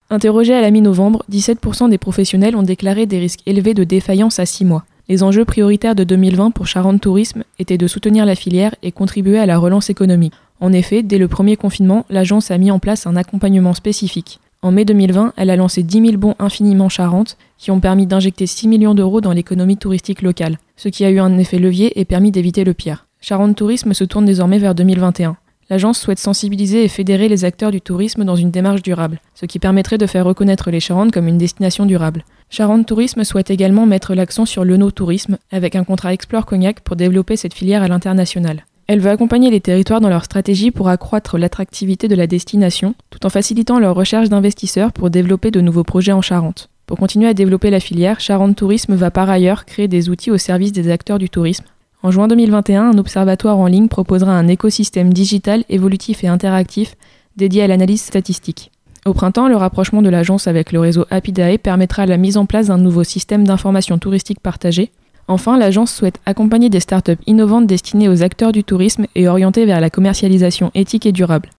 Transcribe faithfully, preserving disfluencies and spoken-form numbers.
Interrogés à la mi-novembre, dix-sept pour cent des professionnels ont déclaré des risques élevés de défaillance à six mois. Les enjeux prioritaires de deux mille vingt pour Charente Tourisme étaient de soutenir la filière et contribuer à la relance économique. En effet, dès le premier confinement, l'agence a mis en place un accompagnement spécifique. En mai deux mille vingt, elle a lancé dix mille bons Infiniment Charente qui ont permis d'injecter six millions d'euros dans l'économie touristique locale, ce qui a eu un effet levier et permis d'éviter le pire. Charente Tourisme se tourne désormais vers deux mille vingt et un. L'agence souhaite sensibiliser et fédérer les acteurs du tourisme dans une démarche durable, ce qui permettrait de faire reconnaître les Charentes comme une destination durable. Charente Tourisme souhaite également mettre l'accent sur l'œnotourisme, avec un contrat Explore Cognac pour développer cette filière à l'international. Elle veut accompagner les territoires dans leur stratégie pour accroître l'attractivité de la destination, tout en facilitant leur recherche d'investisseurs pour développer de nouveaux projets en Charente. Pour continuer à développer la filière, Charente Tourisme va par ailleurs créer des outils au service des acteurs du tourisme. En juin deux mille vingt et un, un observatoire en ligne proposera un écosystème digital, évolutif et interactif dédié à l'analyse statistique. Au printemps, le rapprochement de l'agence avec le réseau Apidae permettra la mise en place d'un nouveau système d'information touristique partagé. Enfin, l'agence souhaite accompagner des startups innovantes destinées aux acteurs du tourisme et orientées vers la commercialisation éthique et durable.